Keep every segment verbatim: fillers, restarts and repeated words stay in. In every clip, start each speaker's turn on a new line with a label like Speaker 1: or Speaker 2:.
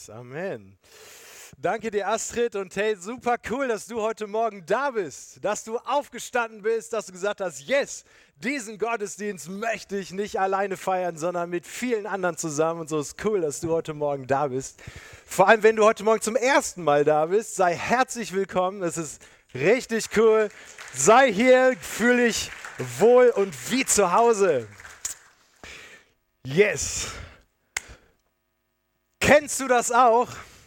Speaker 1: Amen. Danke dir, Astrid, und hey, super cool, dass du heute Morgen da bist, dass du aufgestanden bist, dass du gesagt hast, yes, diesen Gottesdienst möchte ich nicht alleine feiern, sondern mit vielen anderen zusammen. Und so ist cool, dass du heute Morgen da bist. Vor allem, wenn du heute Morgen zum ersten Mal da bist, sei herzlich willkommen. Es ist richtig cool. Sei hier, fühle dich wohl und wie zu Hause. Yes. Kennst du das auch?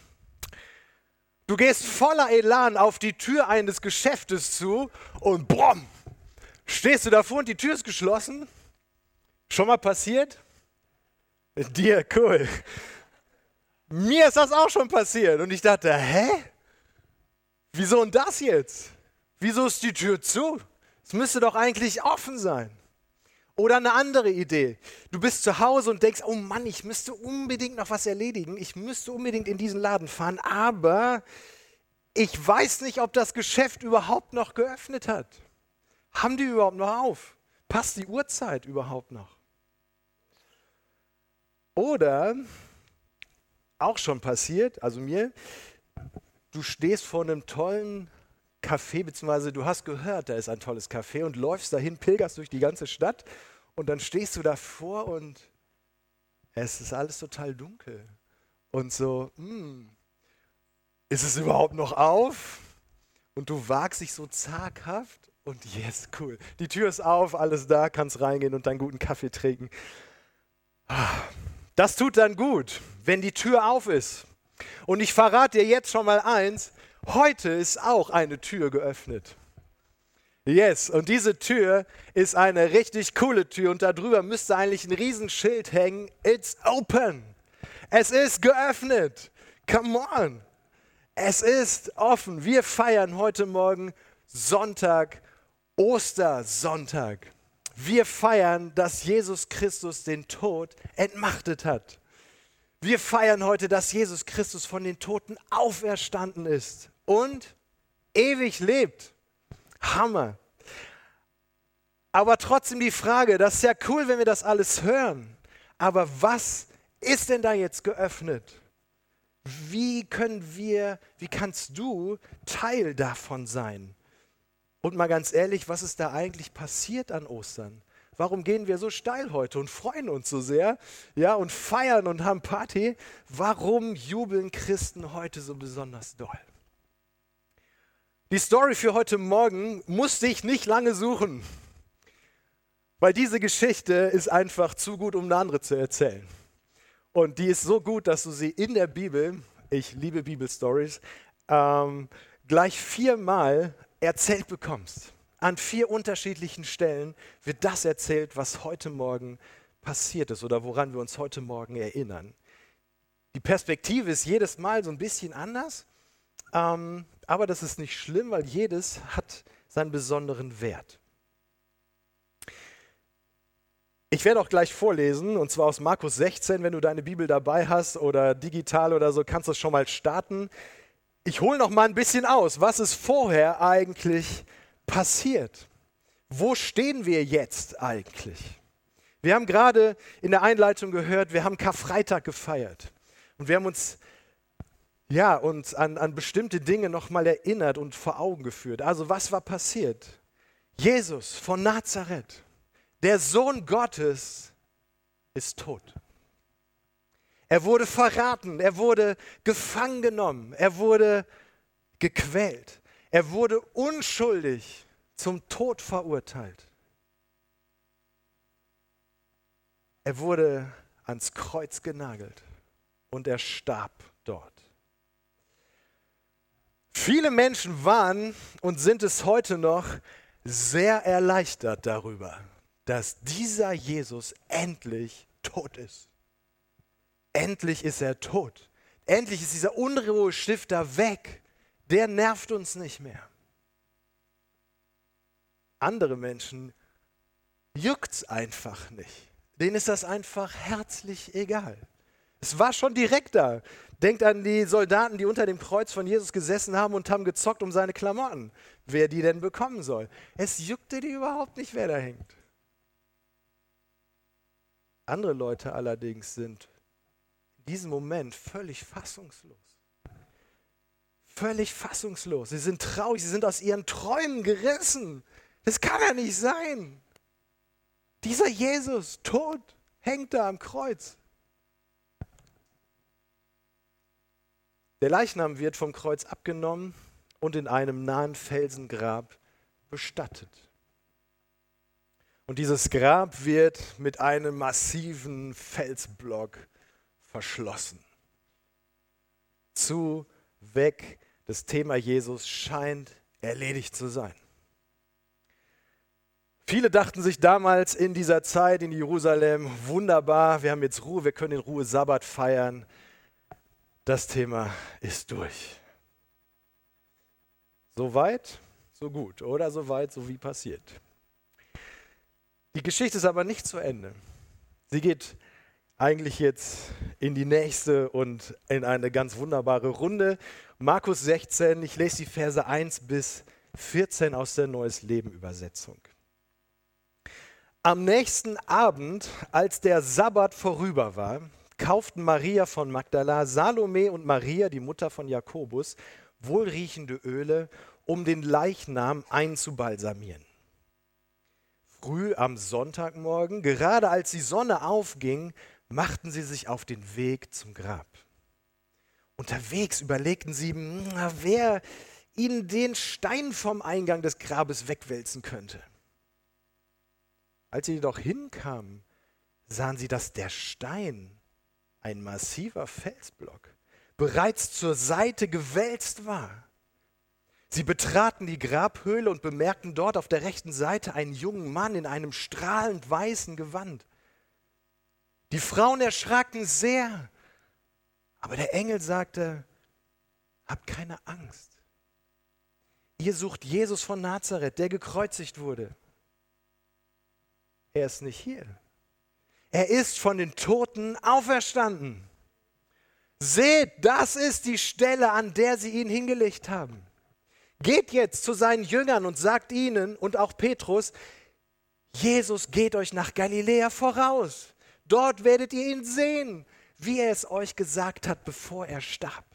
Speaker 1: Du gehst voller Elan auf die Tür eines Geschäftes zu und brumm, stehst du davor und die Tür ist geschlossen? Schon mal passiert? Dir, cool. Mir ist das auch schon passiert und ich dachte, hä? Wieso denn das jetzt? Wieso ist die Tür zu? Es müsste doch eigentlich offen sein. Oder eine andere Idee. Du bist zu Hause und denkst, oh Mann, ich müsste unbedingt noch was erledigen. Ich müsste unbedingt in diesen Laden fahren, aber ich weiß nicht, ob das Geschäft überhaupt noch geöffnet hat. Haben die überhaupt noch auf? Passt die Uhrzeit überhaupt noch? Oder, auch schon passiert, also mir, du stehst vor einem tollen Café, beziehungsweise du hast gehört, da ist ein tolles Café und läufst dahin, pilgerst durch die ganze Stadt und dann stehst du davor und es ist alles total dunkel. Und so, hm, ist es überhaupt noch auf? Und du wagst dich so zaghaft und yes, cool. Die Tür ist auf, alles da, kannst reingehen und deinen guten Kaffee trinken. Das tut dann gut, wenn die Tür auf ist. Und ich verrate dir jetzt schon mal eins, heute ist auch eine Tür geöffnet. Yes, und diese Tür ist eine richtig coole Tür und darüber müsste eigentlich ein Riesenschild hängen. It's open. Es ist geöffnet. Come on. Es ist offen. Wir feiern heute Morgen Sonntag, Ostersonntag. Wir feiern, dass Jesus Christus den Tod entmachtet hat. Wir feiern heute, dass Jesus Christus von den Toten auferstanden ist und ewig lebt. Hammer. Aber trotzdem die Frage, das ist ja cool, wenn wir das alles hören. Aber was ist denn da jetzt geöffnet? Wie können wir, wie kannst du Teil davon sein? Und mal ganz ehrlich, was ist da eigentlich passiert an Ostern? Warum gehen wir so steil heute und freuen uns so sehr, ja, und feiern und haben Party? Warum jubeln Christen heute so besonders doll? Die Story für heute Morgen musste ich nicht lange suchen, weil diese Geschichte ist einfach zu gut, um eine andere zu erzählen. Und die ist so gut, dass du sie in der Bibel, ich liebe Bibelstories, ähm, gleich viermal erzählt bekommst. An vier unterschiedlichen Stellen wird das erzählt, was heute Morgen passiert ist oder woran wir uns heute Morgen erinnern. Die Perspektive ist jedes Mal so ein bisschen anders, ähm, aber das ist nicht schlimm, weil jedes hat seinen besonderen Wert. Ich werde auch gleich vorlesen, und zwar aus Markus sechzehn, wenn du deine Bibel dabei hast oder digital oder so, kannst du es schon mal starten. Ich hole noch mal ein bisschen aus, was ist vorher eigentlich passiert? Wo stehen wir jetzt eigentlich? Wir haben gerade in der Einleitung gehört, wir haben Karfreitag gefeiert und wir haben uns, ja, uns an, an bestimmte Dinge nochmal erinnert und vor Augen geführt. Also was war passiert? Jesus von Nazareth, der Sohn Gottes, ist tot. Er wurde verraten, er wurde gefangen genommen, er wurde gequält. Er wurde unschuldig zum Tod verurteilt. Er wurde ans Kreuz genagelt und er starb dort. Viele Menschen waren und sind es heute noch sehr erleichtert darüber, dass dieser Jesus endlich tot ist. Endlich ist er tot. Endlich ist dieser Unruhestifter weg. Der nervt uns nicht mehr. Andere Menschen juckt's einfach nicht. Denen ist das einfach herzlich egal. Es war schon direkt da. Denkt an die Soldaten, die unter dem Kreuz von Jesus gesessen haben und haben gezockt um seine Klamotten. Wer die denn bekommen soll. Es juckte die überhaupt nicht, wer da hängt. Andere Leute allerdings sind in diesem Moment völlig fassungslos. Völlig fassungslos. Sie sind traurig, sie sind aus ihren Träumen gerissen. Das kann ja nicht sein. Dieser Jesus, tot, hängt da am Kreuz. Der Leichnam wird vom Kreuz abgenommen und in einem nahen Felsengrab bestattet. Und dieses Grab wird mit einem massiven Felsblock verschlossen. Zu, weg, das Thema Jesus scheint erledigt zu sein. Viele dachten sich damals in dieser Zeit in Jerusalem, wunderbar, wir haben jetzt Ruhe, wir können in Ruhe Sabbat feiern. Das Thema ist durch. So weit, so gut, oder so weit, so wie passiert. Die Geschichte ist aber nicht zu Ende. Sie geht eigentlich jetzt in die nächste und in eine ganz wunderbare Runde. Markus sechzehn, ich lese die Verse eins bis vierzehn aus der Neues Leben Übersetzung. Am nächsten Abend, als der Sabbat vorüber war, kauften Maria von Magdala, Salome und Maria, die Mutter von Jakobus, wohlriechende Öle, um den Leichnam einzubalsamieren. Früh am Sonntagmorgen, gerade als die Sonne aufging, machten sie sich auf den Weg zum Grab. Unterwegs überlegten sie, wer ihnen den Stein vom Eingang des Grabes wegwälzen könnte. Als sie jedoch hinkamen, sahen sie, dass der Stein, ein massiver Felsblock, bereits zur Seite gewälzt war. Sie betraten die Grabhöhle und bemerkten dort auf der rechten Seite einen jungen Mann in einem strahlend weißen Gewand. Die Frauen erschraken sehr, aber der Engel sagte, habt keine Angst. Ihr sucht Jesus von Nazareth, der gekreuzigt wurde. Er ist nicht hier. Er ist von den Toten auferstanden. Seht, das ist die Stelle, an der sie ihn hingelegt haben. Geht jetzt zu seinen Jüngern und sagt ihnen und auch Petrus, Jesus geht euch nach Galiläa voraus. Dort werdet ihr ihn sehen, wie er es euch gesagt hat, bevor er starb.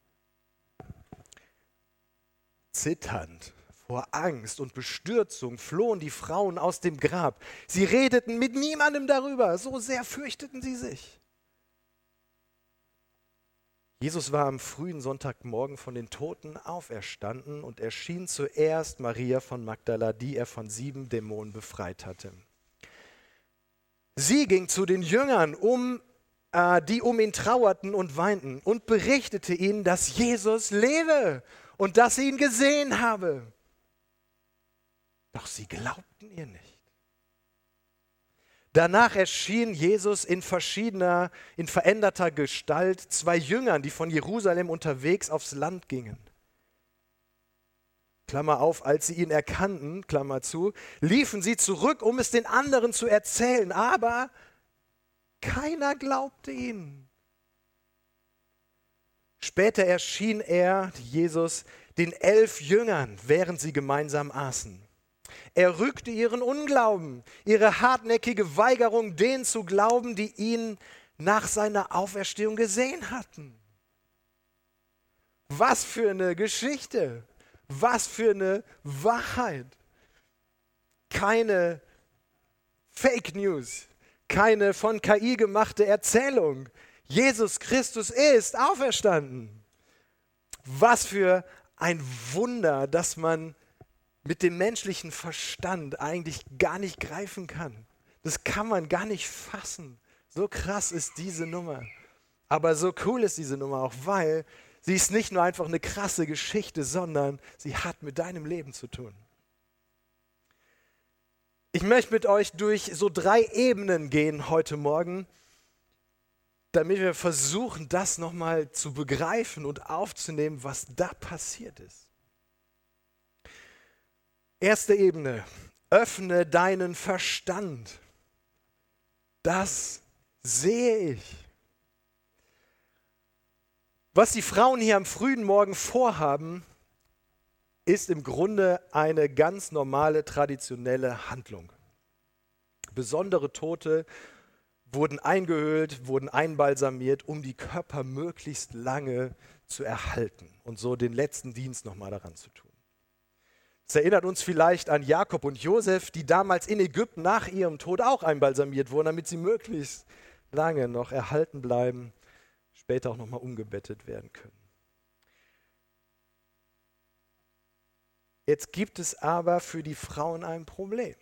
Speaker 1: Zitternd vor Angst und Bestürzung flohen die Frauen aus dem Grab. Sie redeten mit niemandem darüber, so sehr fürchteten sie sich. Jesus war am frühen Sonntagmorgen von den Toten auferstanden und erschien zuerst Maria von Magdala, die er von sieben Dämonen befreit hatte. Sie ging zu den Jüngern, um, äh, die um ihn trauerten und weinten, und berichtete ihnen, dass Jesus lebe und dass sie ihn gesehen habe. Doch sie glaubten ihr nicht. Danach erschien Jesus in verschiedener, in veränderter Gestalt zwei Jüngern, die von Jerusalem unterwegs aufs Land gingen. Klammer auf, als sie ihn erkannten, Klammer zu, liefen sie zurück, um es den anderen zu erzählen, aber keiner glaubte ihnen. Später erschien er, Jesus, den elf Jüngern, während sie gemeinsam aßen. Er rügte ihren Unglauben, ihre hartnäckige Weigerung, denen zu glauben, die ihn nach seiner Auferstehung gesehen hatten. Was für eine Geschichte, was für eine Wahrheit. Keine Fake News, keine von K I gemachte Erzählung. Jesus Christus ist auferstanden. Was für ein Wunder, dass man mit dem menschlichen Verstand eigentlich gar nicht greifen kann. Das kann man gar nicht fassen. So krass ist diese Nummer. Aber so cool ist diese Nummer auch, weil sie ist nicht nur einfach eine krasse Geschichte, sondern sie hat mit deinem Leben zu tun. Ich möchte mit euch durch so drei Ebenen gehen heute Morgen, damit wir versuchen, das nochmal zu begreifen und aufzunehmen, was da passiert ist. Erste Ebene, öffne deinen Verstand. Das sehe ich. Was die Frauen hier am frühen Morgen vorhaben, ist im Grunde eine ganz normale, traditionelle Handlung. Besondere Tote wurden eingehüllt, wurden einbalsamiert, um die Körper möglichst lange zu erhalten und so den letzten Dienst nochmal daran zu tun. Es erinnert uns vielleicht an Jakob und Josef, die damals in Ägypten nach ihrem Tod auch einbalsamiert wurden, damit sie möglichst lange noch erhalten bleiben, später auch nochmal umgebettet werden können. Jetzt gibt es aber für die Frauen ein Problem.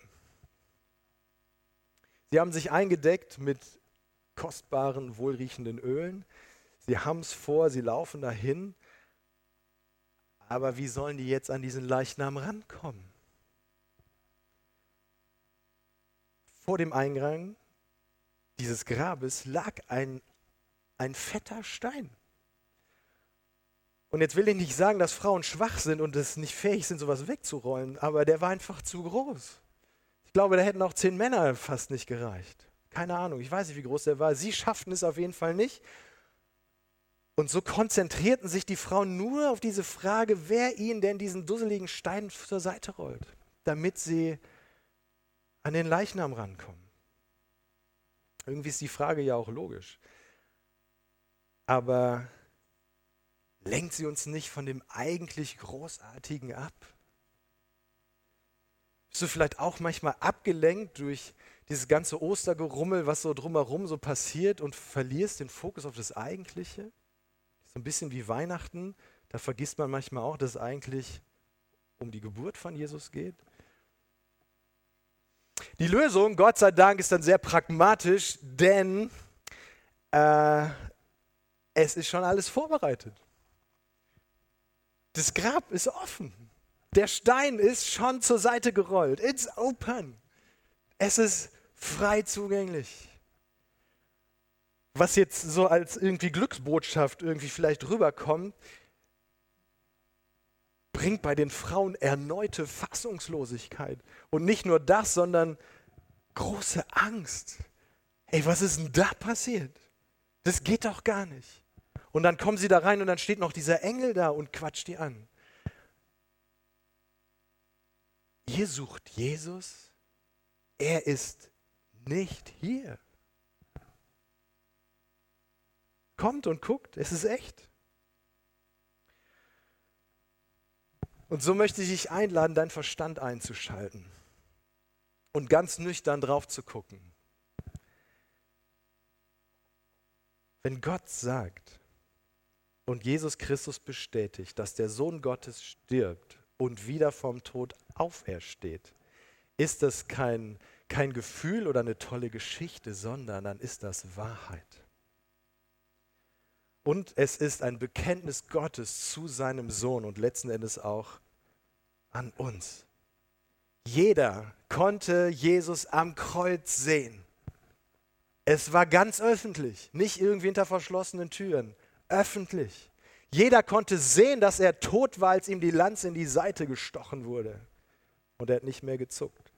Speaker 1: Sie haben sich eingedeckt mit kostbaren, wohlriechenden Ölen. Sie haben es vor, sie laufen dahin. Aber wie sollen die jetzt an diesen Leichnam rankommen? Vor dem Eingang dieses Grabes lag ein, ein fetter Stein. Und jetzt will ich nicht sagen, dass Frauen schwach sind und es nicht fähig sind, sowas wegzurollen, aber der war einfach zu groß. Ich glaube, da hätten auch zehn Männer fast nicht gereicht. Keine Ahnung, ich weiß nicht, wie groß der war. Sie schafften es auf jeden Fall nicht. Und so konzentrierten sich die Frauen nur auf diese Frage, wer ihnen denn diesen dusseligen Stein zur Seite rollt, damit sie an den Leichnam rankommen. Irgendwie ist die Frage ja auch logisch. Aber lenkt sie uns nicht von dem eigentlich Großartigen ab? Bist du vielleicht auch manchmal abgelenkt durch dieses ganze Ostergerummel, was so drumherum so passiert und verlierst den Fokus auf das Eigentliche? So ein bisschen wie Weihnachten, da vergisst man manchmal auch, dass es eigentlich um die Geburt von Jesus geht. Die Lösung, Gott sei Dank, ist dann sehr pragmatisch, denn äh, es ist schon alles vorbereitet. Das Grab ist offen. Der Stein ist schon zur Seite gerollt. It's open. Es ist frei zugänglich. Was jetzt so als irgendwie Glücksbotschaft irgendwie vielleicht rüberkommt, bringt bei den Frauen erneute Fassungslosigkeit. Und nicht nur das, sondern große Angst. Ey, was ist denn da passiert? Das geht doch gar nicht. Und dann kommen sie da rein und dann steht noch dieser Engel da und quatscht die an. Ihr sucht Jesus, er ist nicht hier. Kommt und guckt, es ist echt. Und so möchte ich dich einladen, deinen Verstand einzuschalten und ganz nüchtern drauf zu gucken. Wenn Gott sagt und Jesus Christus bestätigt, dass der Sohn Gottes stirbt und wieder vom Tod aufersteht, ist das kein, kein Gefühl oder eine tolle Geschichte, sondern dann ist das Wahrheit. Und es ist ein Bekenntnis Gottes zu seinem Sohn und letzten Endes auch an uns. Jeder konnte Jesus am Kreuz sehen. Es war ganz öffentlich, nicht irgendwie hinter verschlossenen Türen, öffentlich. Jeder konnte sehen, dass er tot war, als ihm die Lanze in die Seite gestochen wurde. Und er hat nicht mehr gezuckt.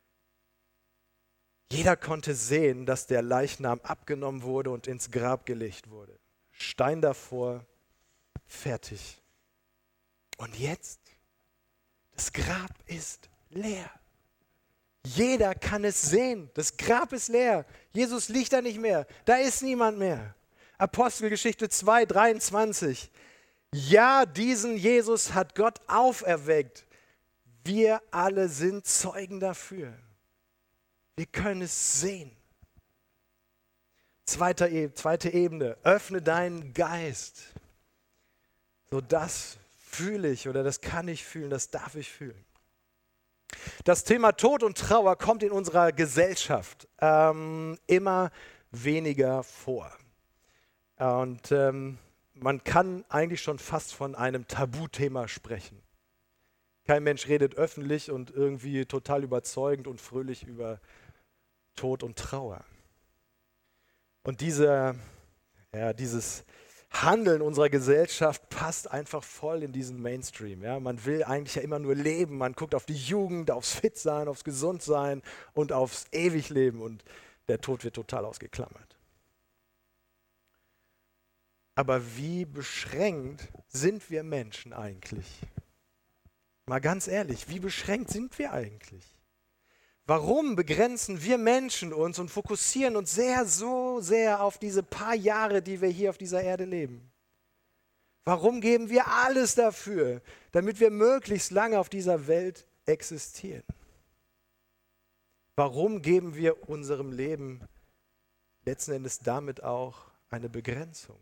Speaker 1: Jeder konnte sehen, dass der Leichnam abgenommen wurde und ins Grab gelegt wurde. Stein davor, fertig. Und jetzt? Das Grab ist leer. Jeder kann es sehen. Das Grab ist leer. Jesus liegt da nicht mehr. Da ist niemand mehr. Apostelgeschichte zwei, dreiundzwanzig. Ja, diesen Jesus hat Gott auferweckt. Wir alle sind Zeugen dafür. Wir können es sehen. Zweite, E- zweite Ebene. Öffne deinen Geist. So, das fühle ich oder das kann ich fühlen, das darf ich fühlen. Das Thema Tod und Trauer kommt in unserer Gesellschaft ähm, immer weniger vor. Und ähm, man kann eigentlich schon fast von einem Tabuthema sprechen. Kein Mensch redet öffentlich und irgendwie total überzeugend und fröhlich über Tod und Trauer. Und diese, ja, dieses Handeln unserer Gesellschaft passt einfach voll in diesen Mainstream. Ja? Man will eigentlich ja immer nur leben. Man guckt auf die Jugend, aufs Fitsein, aufs Gesundsein und aufs Ewigleben. Und der Tod wird total ausgeklammert. Aber wie beschränkt sind wir Menschen eigentlich? Mal ganz ehrlich, wie beschränkt sind wir eigentlich? Warum begrenzen wir Menschen uns und fokussieren uns sehr, so sehr auf diese paar Jahre, die wir hier auf dieser Erde leben? Warum geben wir alles dafür, damit wir möglichst lange auf dieser Welt existieren? Warum geben wir unserem Leben letzten Endes damit auch eine Begrenzung?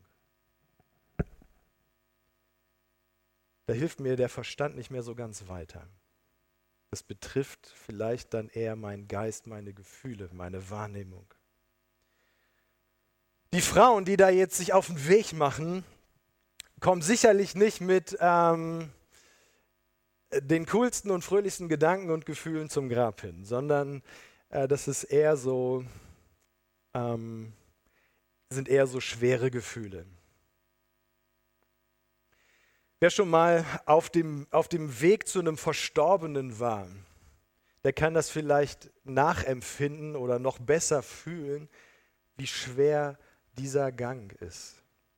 Speaker 1: Da hilft mir der Verstand nicht mehr so ganz weiter. Das betrifft vielleicht dann eher meinen Geist, meine Gefühle, meine Wahrnehmung. Die Frauen, die da jetzt sich auf den Weg machen, kommen sicherlich nicht mit ähm, den coolsten und fröhlichsten Gedanken und Gefühlen zum Grab hin, sondern äh, das ist eher so, ähm, sind eher so schwere Gefühle. Wer schon mal auf dem, auf dem Weg zu einem Verstorbenen war, der kann das vielleicht nachempfinden oder noch besser fühlen, wie schwer dieser Gang ist.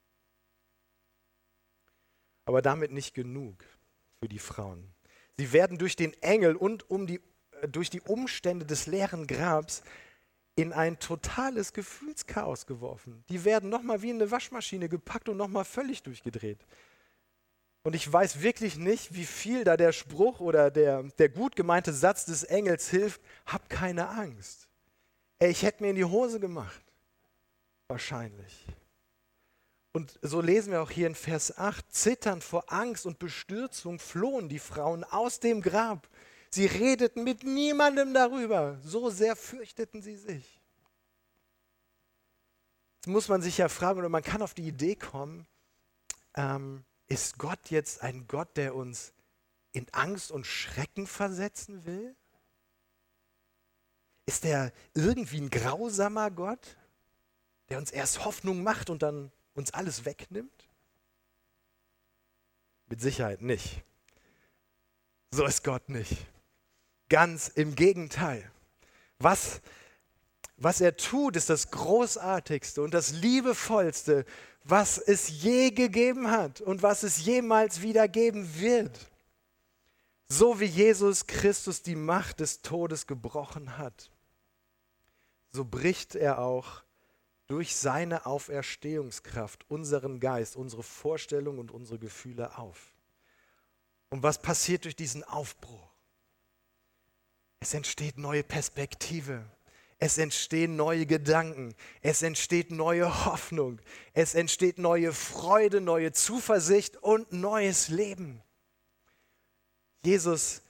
Speaker 1: Aber damit nicht genug für die Frauen. Sie werden durch den Engel und um die, durch die Umstände des leeren Grabs in ein totales Gefühlschaos geworfen. Die werden nochmal wie in eine Waschmaschine gepackt und nochmal völlig durchgedreht. Und ich weiß wirklich nicht, wie viel da der Spruch oder der, der gut gemeinte Satz des Engels hilft, hab keine Angst. Ey, ich hätte mir in die Hose gemacht. Wahrscheinlich. Und so lesen wir auch hier in Vers acht, zitternd vor Angst und Bestürzung flohen die Frauen aus dem Grab. Sie redeten mit niemandem darüber, so sehr fürchteten sie sich. Jetzt muss man sich ja fragen, oder man kann auf die Idee kommen, ähm, ist Gott jetzt ein Gott, der uns in Angst und Schrecken versetzen will? Ist er irgendwie ein grausamer Gott, der uns erst Hoffnung macht und dann uns alles wegnimmt? Mit Sicherheit nicht. So ist Gott nicht. Ganz im Gegenteil. Was, was er tut, ist das Großartigste und das Liebevollste, was es je gegeben hat und was es jemals wieder geben wird. So wie Jesus Christus die Macht des Todes gebrochen hat, so bricht er auch durch seine Auferstehungskraft unseren Geist, unsere Vorstellungen und unsere Gefühle auf. Und was passiert durch diesen Aufbruch? Es entsteht neue Perspektive. Es entstehen neue Gedanken. Es entsteht neue Hoffnung. Es entsteht neue Freude, neue Zuversicht und neues Leben. Jesus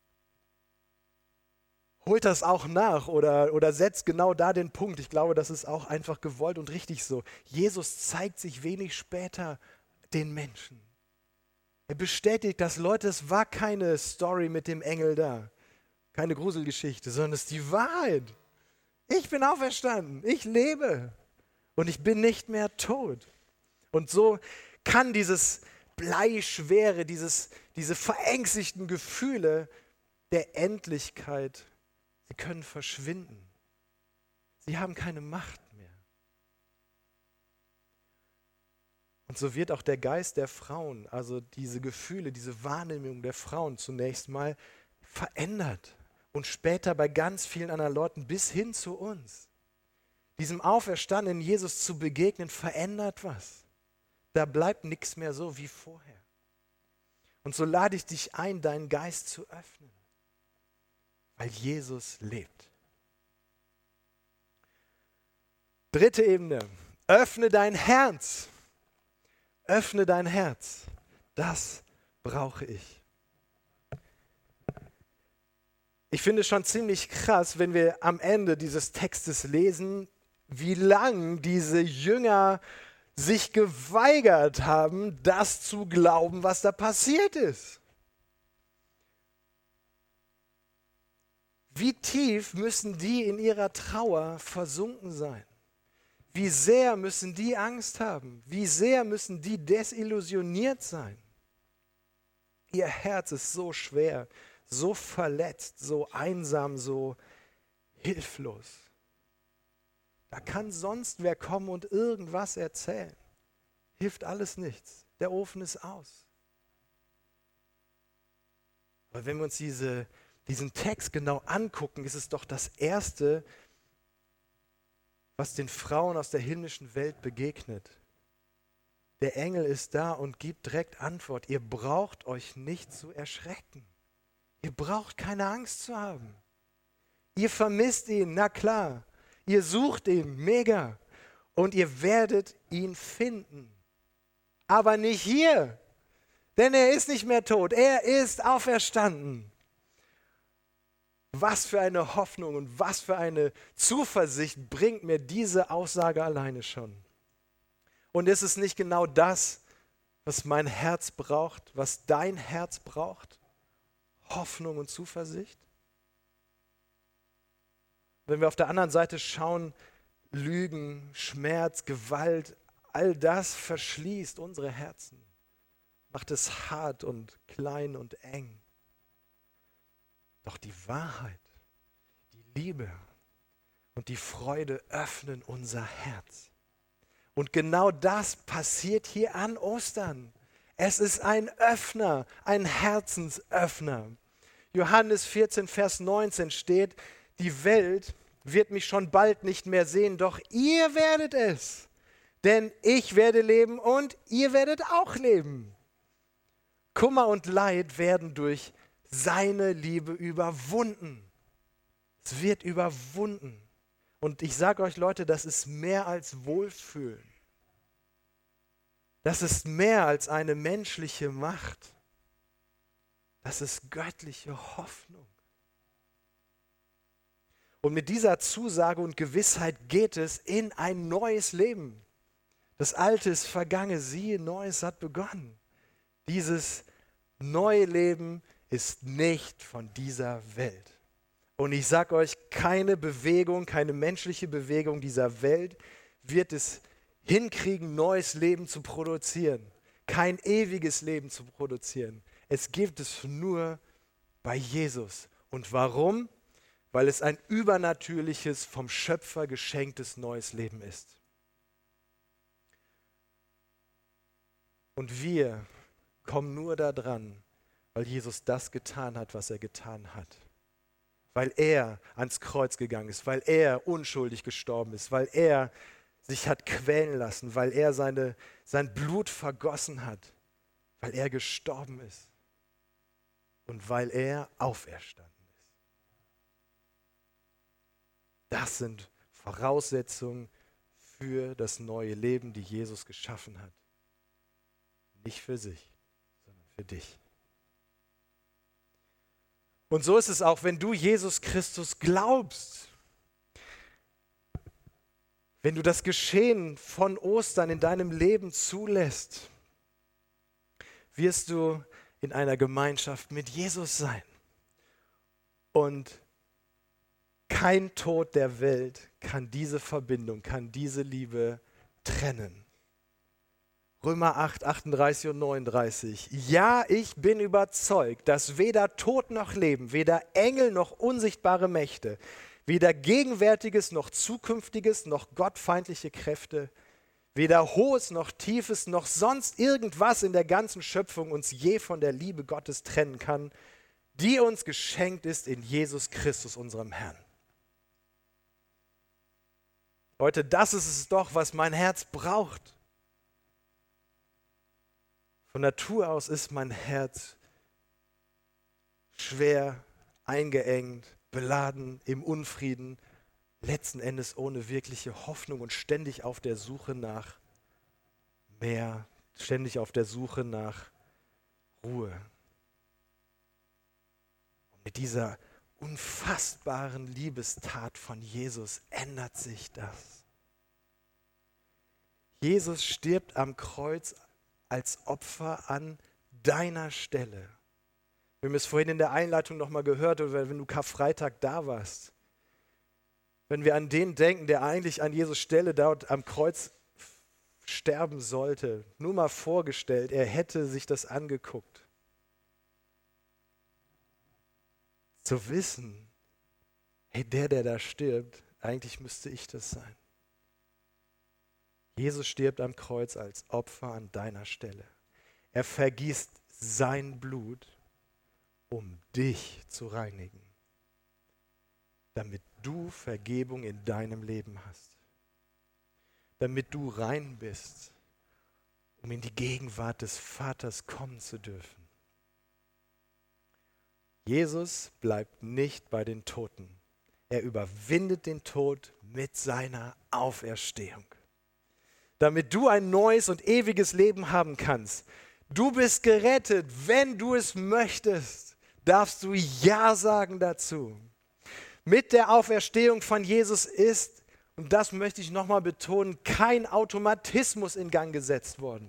Speaker 1: holt das auch nach oder, oder setzt genau da den Punkt. Ich glaube, das ist auch einfach gewollt und richtig so. Jesus zeigt sich wenig später den Menschen. Er bestätigt das, Leute, es war keine Story mit dem Engel da, keine Gruselgeschichte, sondern es ist die Wahrheit. Ich bin auferstanden, ich lebe und ich bin nicht mehr tot. Und so kann dieses Bleischwere, dieses, diese verängstigten Gefühle der Endlichkeit, sie können verschwinden. Sie haben keine Macht mehr. Und so wird auch der Geist der Frauen, also diese Gefühle, diese Wahrnehmung der Frauen zunächst mal verändert. Und später bei ganz vielen anderen Leuten bis hin zu uns. Diesem auferstandenen Jesus zu begegnen, verändert was. Da bleibt nichts mehr so wie vorher. Und so lade ich dich ein, deinen Geist zu öffnen, weil Jesus lebt. Dritte Ebene, öffne dein Herz. Öffne dein Herz. Das brauche ich. Ich finde es schon ziemlich krass, wenn wir am Ende dieses Textes lesen, wie lang diese Jünger sich geweigert haben, das zu glauben, was da passiert ist. Wie tief müssen die in ihrer Trauer versunken sein? Wie sehr müssen die Angst haben? Wie sehr müssen die desillusioniert sein? Ihr Herz ist so schwer, so verletzt, so einsam, so hilflos. Da kann sonst wer kommen und irgendwas erzählen. Hilft alles nichts. Der Ofen ist aus. Aber wenn wir uns diese, diesen Text genau angucken, ist es doch das Erste, was den Frauen aus der himmlischen Welt begegnet. Der Engel ist da und gibt direkt Antwort. Ihr braucht euch nicht zu erschrecken. Ihr braucht keine Angst zu haben. Ihr vermisst ihn, na klar. Ihr sucht ihn, mega. Und ihr werdet ihn finden. Aber nicht hier, denn er ist nicht mehr tot. Er ist auferstanden. Was für eine Hoffnung und was für eine Zuversicht bringt mir diese Aussage alleine schon. Und ist es nicht genau das, was mein Herz braucht, was dein Herz braucht? Hoffnung und Zuversicht? Wenn wir auf der anderen Seite schauen, Lügen, Schmerz, Gewalt, all das verschließt unsere Herzen, macht es hart und klein und eng. Doch die Wahrheit, die Liebe und die Freude öffnen unser Herz. Und genau das passiert hier an Ostern. Es ist ein Öffner, ein Herzensöffner. Johannes vierzehn, Vers neunzehn steht, die Welt wird mich schon bald nicht mehr sehen, doch ihr werdet es. Denn ich werde leben und ihr werdet auch leben. Kummer und Leid werden durch seine Liebe überwunden. Es wird überwunden. Und ich sage euch, Leute, das ist mehr als Wohlfühlen. Das ist mehr als eine menschliche Macht. Das ist göttliche Hoffnung. Und mit dieser Zusage und Gewissheit geht es in ein neues Leben. Das Alte ist vergangen, siehe, Neues hat begonnen. Dieses neue Leben ist nicht von dieser Welt. Und ich sage euch, keine Bewegung, keine menschliche Bewegung dieser Welt wird es hinkriegen, neues Leben zu produzieren. Kein ewiges Leben zu produzieren. Es gibt es nur bei Jesus. Und warum? Weil es ein übernatürliches, vom Schöpfer geschenktes neues Leben ist. Und wir kommen nur daran, weil Jesus das getan hat, was er getan hat. Weil er ans Kreuz gegangen ist, weil er unschuldig gestorben ist, weil er sich hat quälen lassen, weil er seine, sein Blut vergossen hat, weil er gestorben ist und weil er auferstanden ist. Das sind Voraussetzungen für das neue Leben, die Jesus geschaffen hat. Nicht für sich, sondern für dich. Und so ist es auch, wenn du Jesus Christus glaubst. Wenn du das Geschehen von Ostern in deinem Leben zulässt, wirst du in einer Gemeinschaft mit Jesus sein. Und kein Tod der Welt kann diese Verbindung, kann diese Liebe trennen. Römer acht, achtunddreißig und neununddreißig. Ja, ich bin überzeugt, dass weder Tod noch Leben, weder Engel noch unsichtbare Mächte, weder Gegenwärtiges noch Zukünftiges noch gottfeindliche Kräfte, weder Hohes noch Tiefes noch sonst irgendwas in der ganzen Schöpfung uns je von der Liebe Gottes trennen kann, die uns geschenkt ist in Jesus Christus, unserem Herrn. Leute, das ist es doch, was mein Herz braucht. Von Natur aus ist mein Herz schwer, eingeengt, beladen, im Unfrieden, letzten Endes ohne wirkliche Hoffnung und ständig auf der Suche nach mehr, ständig auf der Suche nach Ruhe. Und mit dieser unfassbaren Liebestat von Jesus ändert sich das. Jesus stirbt am Kreuz als Opfer an deiner Stelle. Wir haben es vorhin in der Einleitung nochmal gehört, oder wenn du Karfreitag da warst. Wenn wir an den denken, der eigentlich an Jesus Stelle dort am Kreuz sterben sollte, nur mal vorgestellt, er hätte sich das angeguckt. Zu wissen, hey, der, der da stirbt, eigentlich müsste ich das sein. Jesus stirbt am Kreuz als Opfer an deiner Stelle. Er vergießt sein Blut um dich zu reinigen, damit du Vergebung in deinem Leben hast, damit du rein bist, um in die Gegenwart des Vaters kommen zu dürfen. Jesus bleibt nicht bei den Toten. Er überwindet den Tod mit seiner Auferstehung, damit du ein neues und ewiges Leben haben kannst. Du bist gerettet, wenn du es möchtest, darfst du Ja sagen dazu. Mit der Auferstehung von Jesus ist, und das möchte ich nochmal betonen, kein Automatismus in Gang gesetzt worden.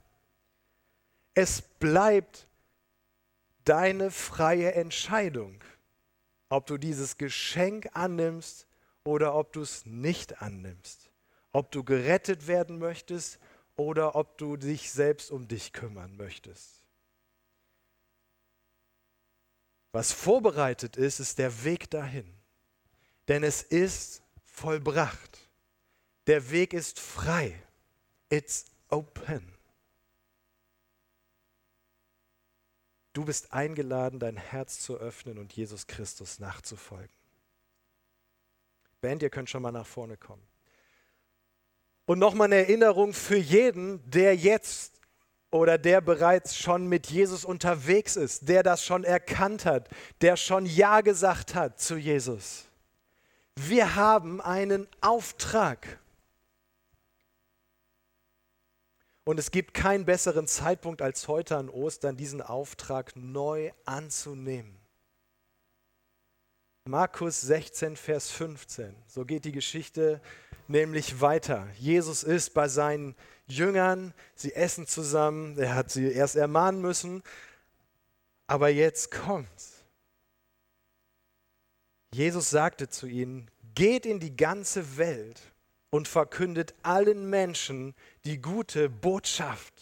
Speaker 1: Es bleibt deine freie Entscheidung, ob du dieses Geschenk annimmst oder ob du es nicht annimmst. Ob du gerettet werden möchtest oder ob du dich selbst um dich kümmern möchtest. Was vorbereitet ist, ist der Weg dahin. Denn es ist vollbracht. Der Weg ist frei. It's open. Du bist eingeladen, dein Herz zu öffnen und Jesus Christus nachzufolgen. Band, ihr könnt schon mal nach vorne kommen. Und nochmal eine Erinnerung für jeden, der jetzt oder der bereits schon mit Jesus unterwegs ist, der das schon erkannt hat, der schon Ja gesagt hat zu Jesus. Wir haben einen Auftrag. Und es gibt keinen besseren Zeitpunkt als heute an Ostern, diesen Auftrag neu anzunehmen. Markus sechzehn, Vers fünfzehn, so geht die Geschichte nämlich weiter. Jesus ist bei seinen Jüngern, sie essen zusammen, er hat sie erst ermahnen müssen, aber jetzt kommt's. Jesus sagte zu ihnen, geht in die ganze Welt und verkündet allen Menschen die gute Botschaft.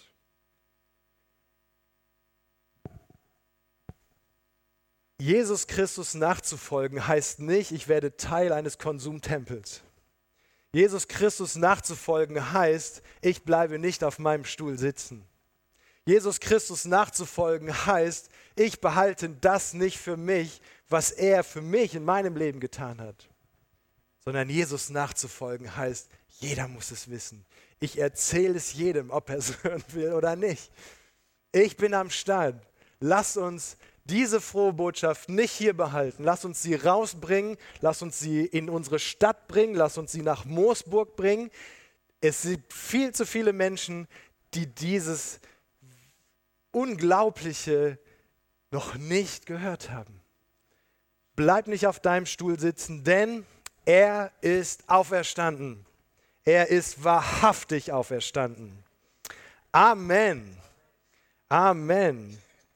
Speaker 1: Jesus Christus nachzufolgen heißt nicht, ich werde Teil eines Konsumtempels. Jesus Christus nachzufolgen heißt, ich bleibe nicht auf meinem Stuhl sitzen. Jesus Christus nachzufolgen heißt, ich behalte das nicht für mich, was er für mich in meinem Leben getan hat. Sondern Jesus nachzufolgen heißt, jeder muss es wissen. Ich erzähle es jedem, ob er es hören will oder nicht. Ich bin am Start. Lass uns diese frohe Botschaft nicht hier behalten. Lass uns sie rausbringen. Lass uns sie in unsere Stadt bringen. Lass uns sie nach Moosburg bringen. Es sind viel zu viele Menschen, die dieses Unglaubliche noch nicht gehört haben. Bleib nicht auf deinem Stuhl sitzen, denn er ist auferstanden. Er ist wahrhaftig auferstanden. Amen. Amen.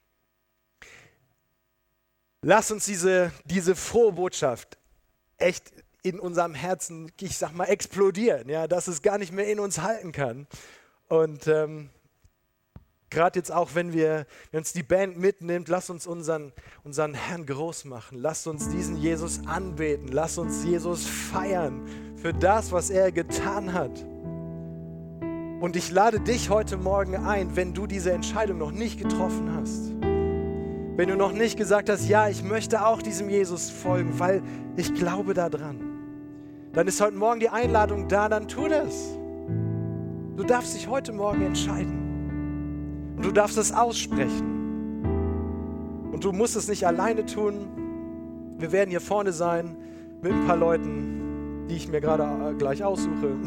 Speaker 1: Lass uns diese, diese frohe Botschaft echt in unserem Herzen, ich sag mal, explodieren, ja, dass es gar nicht mehr in uns halten kann. Und ähm, gerade jetzt auch, wenn wir wenn uns die Band mitnimmt, lass uns unseren, unseren Herrn groß machen. Lass uns diesen Jesus anbeten. Lass uns Jesus feiern für das, was er getan hat. Und ich lade dich heute Morgen ein, wenn du diese Entscheidung noch nicht getroffen hast. Wenn du noch nicht gesagt hast, ja, ich möchte auch diesem Jesus folgen, weil ich glaube daran. Dann ist heute Morgen die Einladung da, dann tu das. Du darfst dich heute Morgen entscheiden. Und du darfst es aussprechen. Und du musst es nicht alleine tun. Wir werden hier vorne sein mit ein paar Leuten, die ich mir gerade gleich aussuche.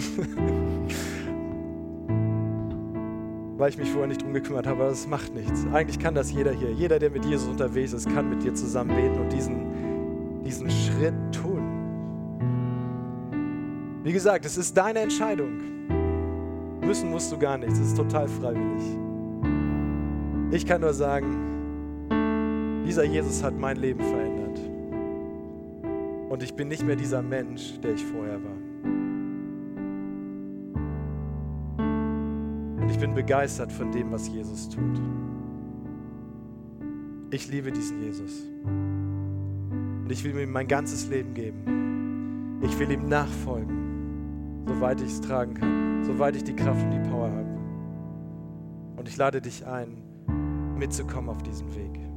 Speaker 1: Weil ich mich vorher nicht drum gekümmert habe, aber das macht nichts. Eigentlich kann das jeder hier. Jeder, der mit Jesus unterwegs ist, kann mit dir zusammen beten und diesen, diesen Schritt tun. Wie gesagt, es ist deine Entscheidung. Müssen musst du gar nichts, es ist total freiwillig. Ich kann nur sagen, dieser Jesus hat mein Leben verändert. Und ich bin nicht mehr dieser Mensch, der ich vorher war. Und ich bin begeistert von dem, was Jesus tut. Ich liebe diesen Jesus. Und ich will ihm mein ganzes Leben geben. Ich will ihm nachfolgen, soweit ich es tragen kann, soweit ich die Kraft und die Power habe. Und ich lade dich ein, mitzukommen auf diesen Weg.